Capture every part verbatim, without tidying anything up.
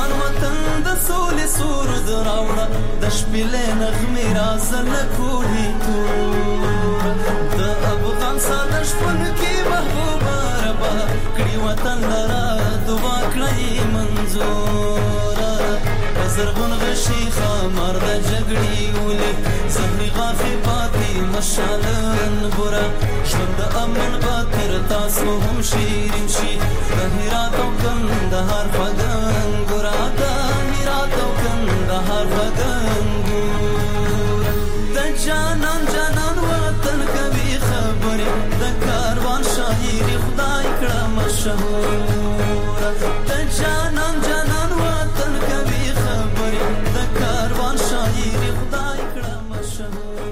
افغان وطن د سولې سرود راوړه د شپېلې نغمې رازه له کوهي تور د افغان ساده شپون کې محبوبه ربه کړي وطن لره دعا کړئ منظوره په زرغون غشي خمار د جګړې ولې زهري غافي پاتې مشالن ګوره ژوند د امن به تر تاسو هم شیرین شي د هرات او کندهار خوږه انګوره د هرات او کندهار خوږه انګوره د جانان جانان وطن کوي خبرې د کاروان شاعري خدای کړه مشهوره د جانان جانان وطن کوي خبرې د کاروان شاعري خدای کړه مشهوره.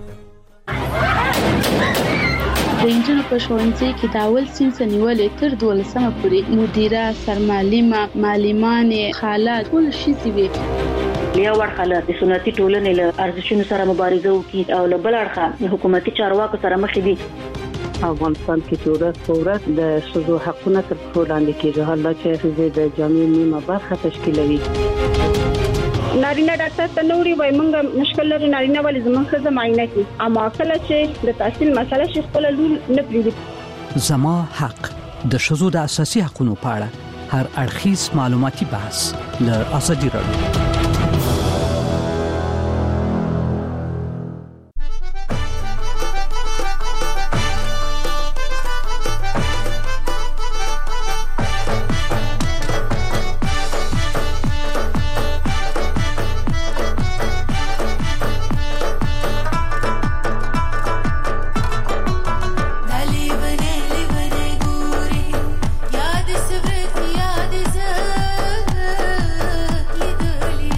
د انجنونو په ښوونځي کې د اول صنف نیولې تر دولسمه پورې مدیره، سرمعلمه، معلمانې، خاله ټول ښځې وي. یو اړخه له سنتي ټولنې له ارزښتونو سره مبارزه وکړي او له بل اړخه حکومتي چارواکو سره مخ دي. افغانستان کې چې ورځ په ورځ د ښځو حقونه تر پښو لاندې کېږي، حالا چې ښځې د جامعې نیمه برخه تشکیلوي. نارینه ډاکټر ته نوري وای مونږ مشکل لري نارینه ولې زموږ ښځه معاینه کوي، اما کله چې د تحصیل مسله شي خپل لور نه پریږدي. زما حق د ښځو د اساسي حقوقو په اړه هر اړخیز معلوماتي بحث له ازادي راډیو. याद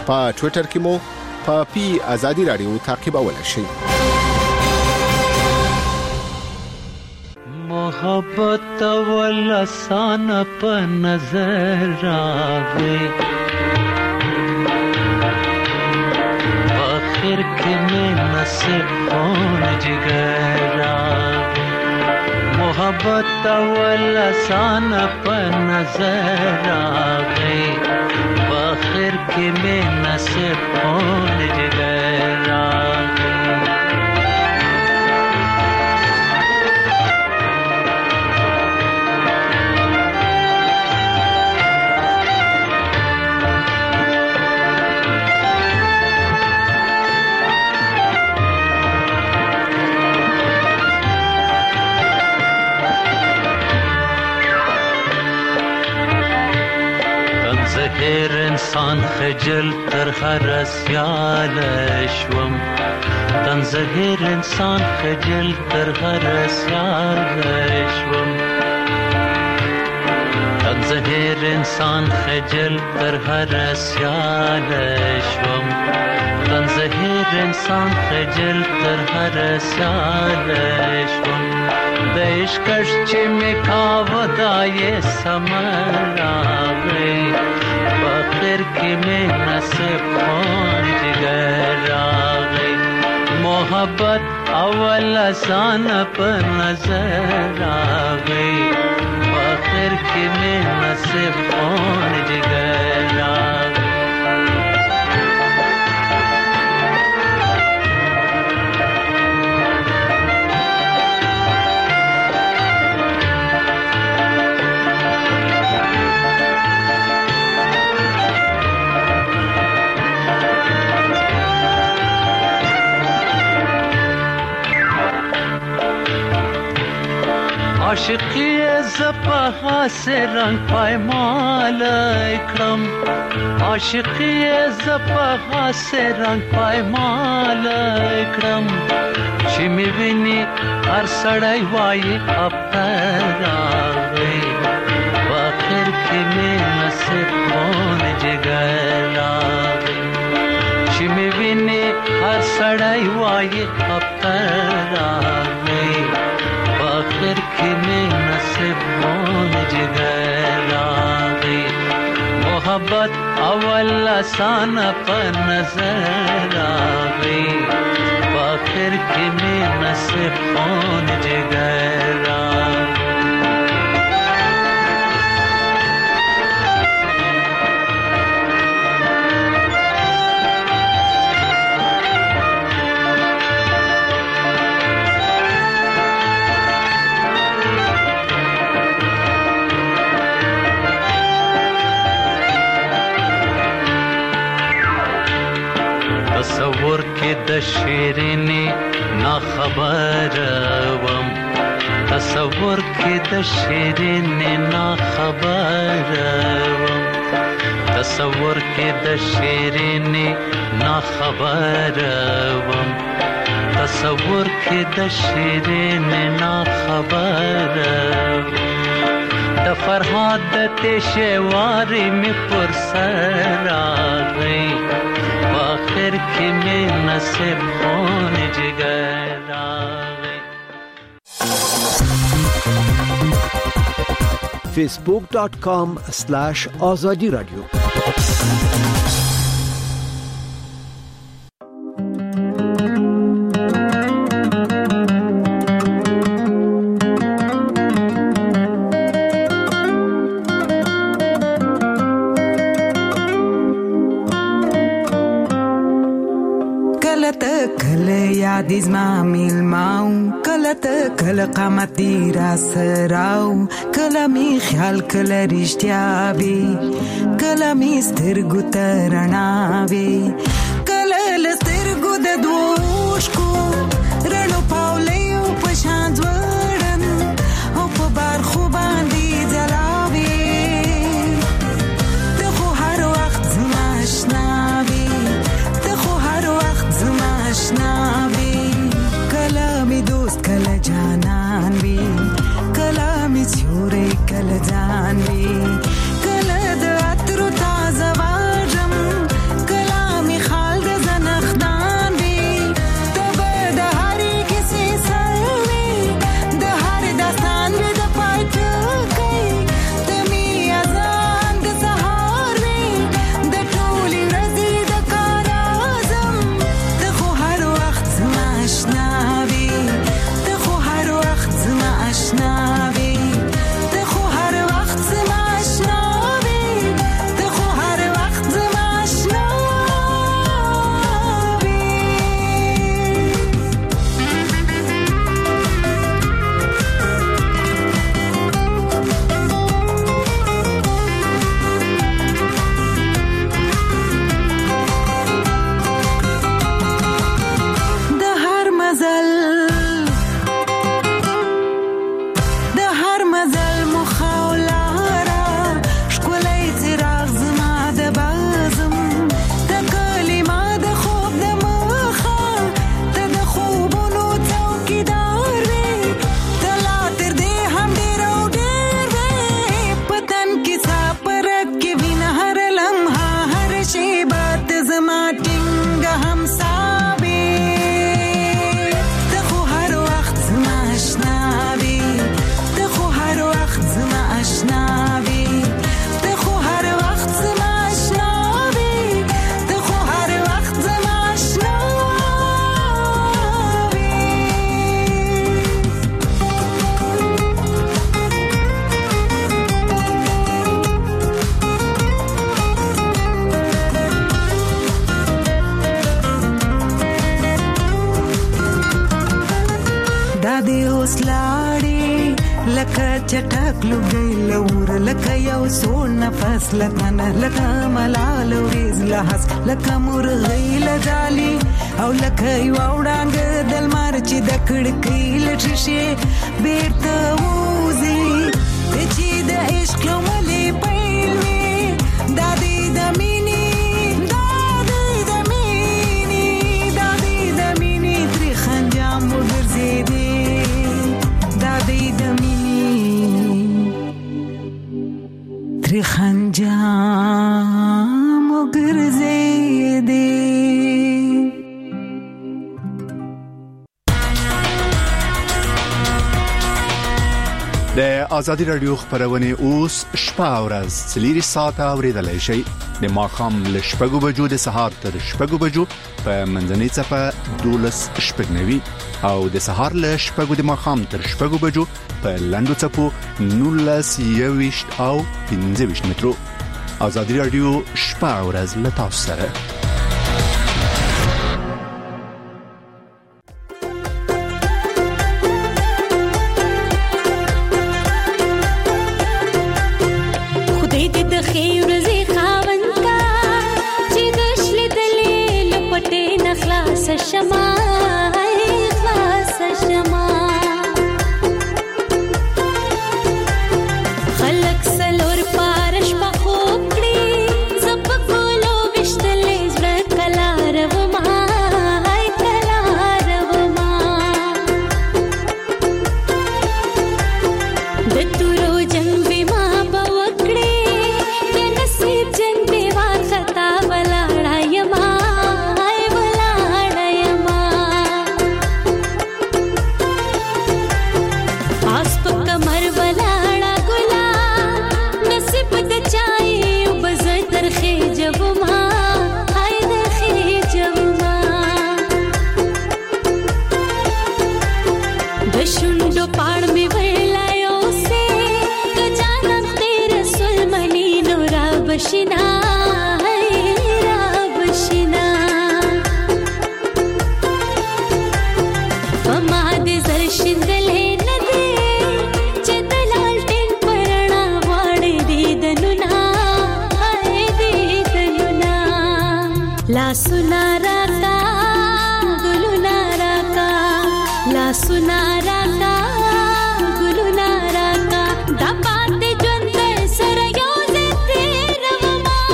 په ټوئیټر کې مو په پی ازادي رادیو تعقیبولای شئ. محبت ول آسان په نظر راغی آخر کې مې نصیب خون جگر راغی محبت ول آسان په نظر راغی آخر کې مې نصیب خون جگر راغی هر انسان خجل تر هر سیال شوم تن زهر انسان خجل تر هر سیال شوم تن زهر انسان خجل تر هر سیال شوم تن زهر انسان خجل تر هر سیال شوم د عشقش چې می کاوه دای سمر راغی آخر کې مې نصیب خون جگر راغی محبت اول آسان په نظر راغی آخر کې مې نصیب خون جگر راغی عاشقی زپا سے رنگ پایمال اکرم عاشقی زپا سے رنگ پایمال اکرم چې می ویني هر سړی وایي اپر راغی آخر کې مې نصیب خون جگر راغی چې می ویني هر سړی وایي اپر راغی آخر کې مې نصیب خون جگر راغی محبت اول آسان په نظر راغی آخر کې مې نصیب خون جگر راغی تصور کې د شیرینی نا خبر وم تصور کې د شیرینی نا خبر وم تصور کې د شیرینی نا خبر وم تصور کې د شیرینی نا خبر د فرهاد د تشواری می پر سر راغی آخر کې مې نصیب خون جگر راغی facebook dot com slash azadi radio دیز ما میل ماو کلت کل قامتی را سراو کلا می خیال کلا رشتیا وی کلا می سترگو ترنا وی کلا لسترگو د دوشکو رلو پاولیو پشان دوڑن او پا بار خوبان دی جلاوی دخو هر وقت زماشناوی دخو هر وقت زماشناوی کلامی دوست کل جانان وی کلامی سیوری کل جان وی کلا د اترو تازه واجم کلا لګي لور لکه یو سوړ نفس لکه نه لکه ملال ورز لحس لکه مرغی لدالي او لکه یو وړاند دلمار چې د کړکۍ لټشي بیرته وځي چې د عشق لوملي پیلوي د دې د مینې د دې د مینې د دې د مینې تر خنجام وګرځېدې د دې د مینې تر خنجام وګرځېدې. د ازادي رادیو خبرونه اوس شپه او ورځ څلور ساعته اوریدلای شي د ماښام له شپږو بجو د سهار تر شپږو بجو په منځنۍ صفه دولس شپږنوي او د سهار له شپږو د ماښام تر شپږو بجو په لاندو صفو نولس یويشت او پنځه ویشت مترو. ازادي رادیو شپه او ورځ له تاسو سره. شما خلاص شما خلق سلور پارش په خوکړي زپ کولو وشتلې زړه کلار و ما هاي کلار و ما د تورو جنگ ما بوکړي د نصیب جنگ وا خطا ولاړا یما بشنا را بشنا فما دې زر شندلې نه دې چې دلال ټین پرانا واړې دې دنونا هاي دې دنونا لا سنا راکا ګلونا راکا لا سنا راکا ګلونا راکا دا پاتې ژوند سره یو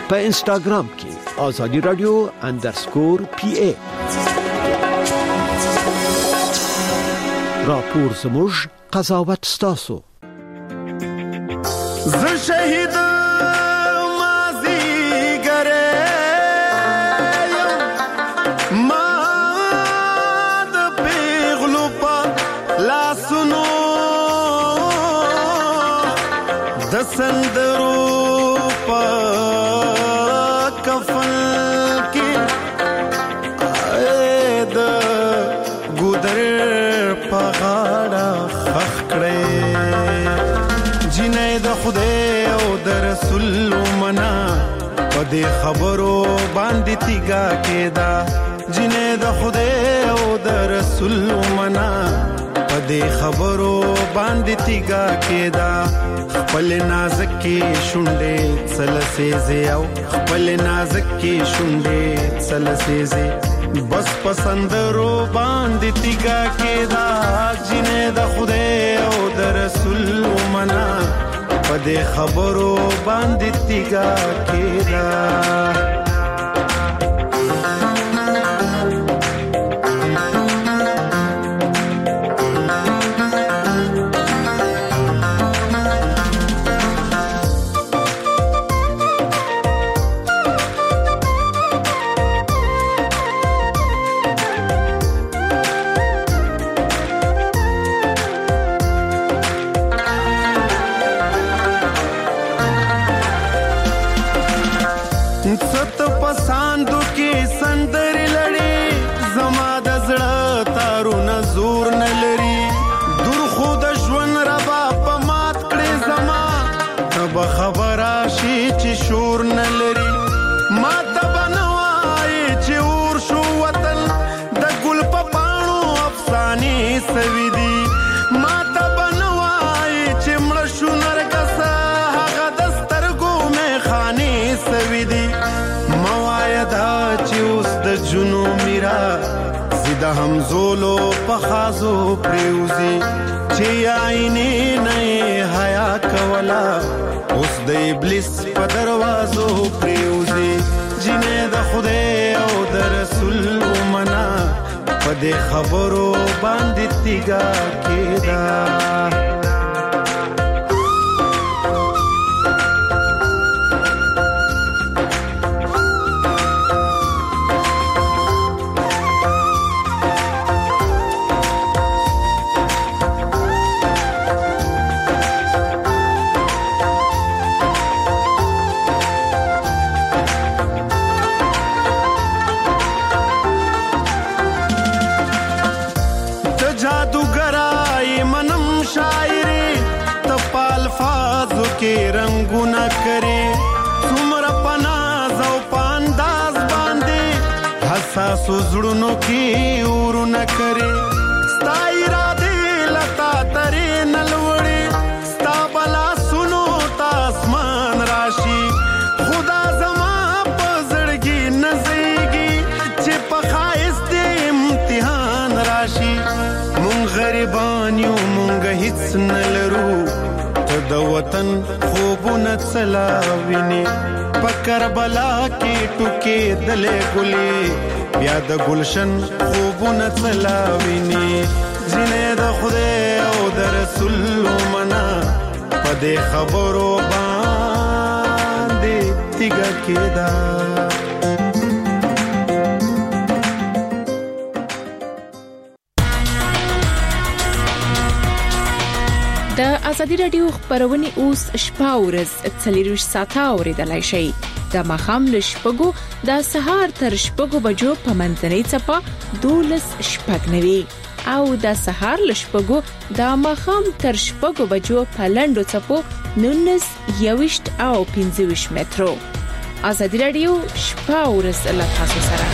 په انستګرام کې آزادی رادیو انډرسکور پی ای. راپور زموږ قضاوت ستاسو. ز شهید مازی ګره ما د پیغلو په لاسونو د سندرو په کفن کې د ګودر په غاړه خخ کړې جنې د خدای او د رسول منا په دې خبرو باندې تیګه کېدا جنې د خدای او د رسول منا په دې خبرو باندې تیګه کېدا خپل نازک کې شونډې سلسېزه او خپل نازک کې شونډې سلسېزه بس پسندرو باندې تیګه کېدا جنې د خدای او د رسول منا په دې خبرو باندې تیګه کېدا ست پساندو کې سندر لړې زما د زړه تارونه زور نه لري دور خو د ژوند ربا په مات کړې زما تب خبره شي چې شور نه لري ما تب نوای چې اور شو وطن د ګل په پاڼو افسانې سوي دي ما تب نوای چې مړ شو نرګس هغه د سترګو مې خانې سوي دي موایدا چې اوس د جنو میرا زیده همزولو په خازو پریوزی چې آینه نه حیا کولا اوس د ابلیس په دروازو پریوزی جنې د خدای او د رسول منا په دې خبرو باندې تیګه کېدا کې رنگونه کرے څومره پناز او پانداز باندې حساس زړونو کې ورونه کرے ستا اراده لتا ترې نلوړې ستا بلا سنو تا اسمان راشي خدا زما په زړګي نزيږي چې په خایست امتحان راشي مونږ غریبان یو مونږ هیڅ نلرو د وطن خوبونه چلاویني په کربلا کې ټوکې دلې ګلې بیا د گلشن خوبونه چلاویني جنې د خدای او د رسول منا په دې خبرو باندې تیګه کېدا د ازادي رادیو خبرونه اوس شپه ورځ څلور ساعته اوریدلای شي د مخام له شپږو د سهار تر شپږو بجو په منځنۍ چپه دولس شپږ نوي او د سهار له شپږو د مخام تر شپږو بجو په لندو چپو نونس یوشت او پنځه مترو ازادي رادیو شپه ورځ له تاسو سره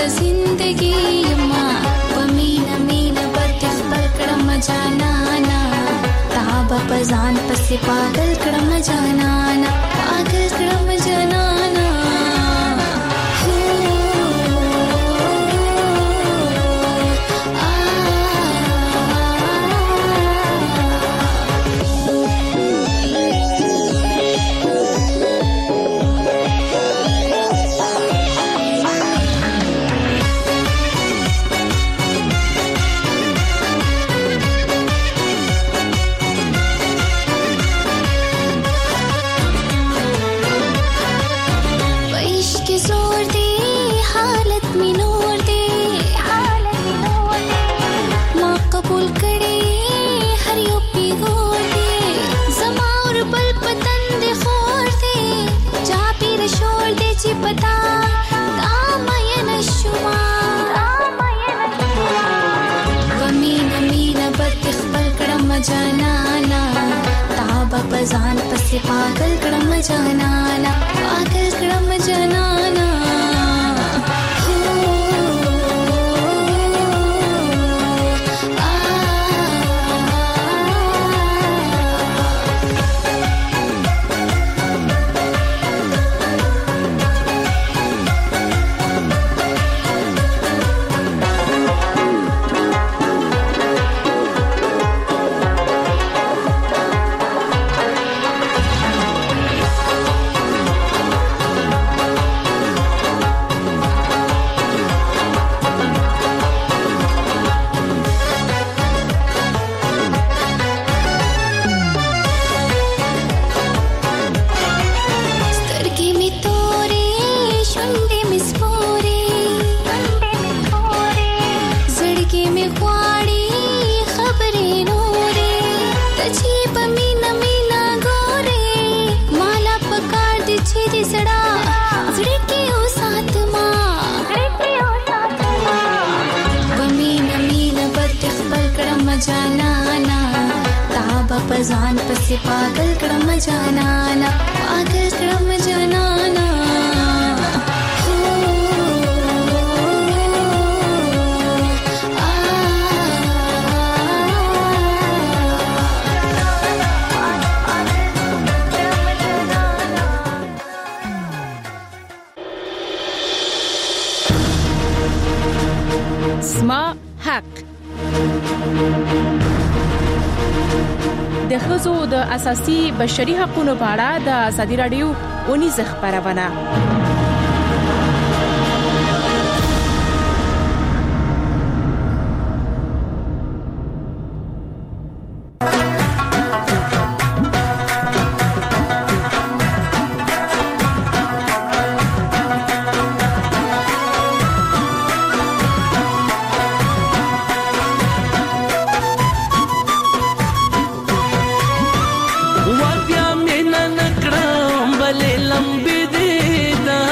زندگی یما پمینا مینا بد خپل کړم جانانا تاب پزان پسې پاگل کړم جانانا پاگل کړم جانانا जनाना ताबा पजान पसे पागल कड़म जनाना पागल कड़म जनाना पजान पसे पागल कड़म जनाना पागल कड़म जनाना زما حق د ښځو د اساسي بشري حقوقو په اړه د ازادي رادیو اونیزه خبرونه ور بیا مینا نکړم بلې لمبې دې دا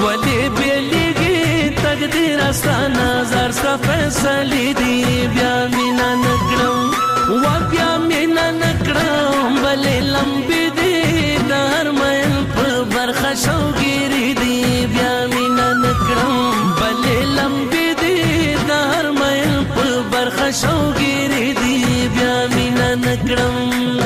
ولې بیلېږي تقدیر استانه زر ستا فیصلې دي بیا مینا نکړم و بیا مینا نکړم بلې لمبې دي د هر مین په برخه شوګیري دي بیا مینا نکړم بلې لمبې دي د هر مین په برخه شوګیري دي بیا مینا نکړم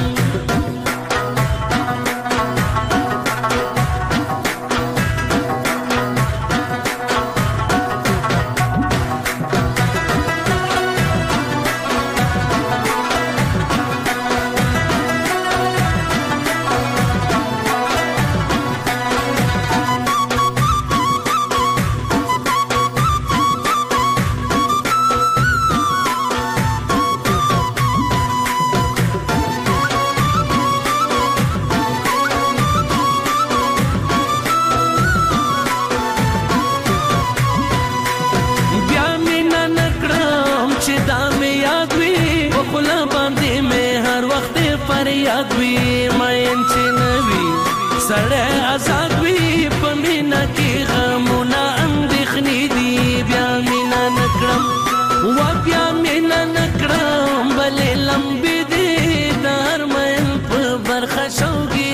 سړی آزاد وي په مینا کې غمونه اندېښنې دي بیا مینا نکړم و بیا مینا نکړم بلې لمبې دي د هر مین په برخه شوګي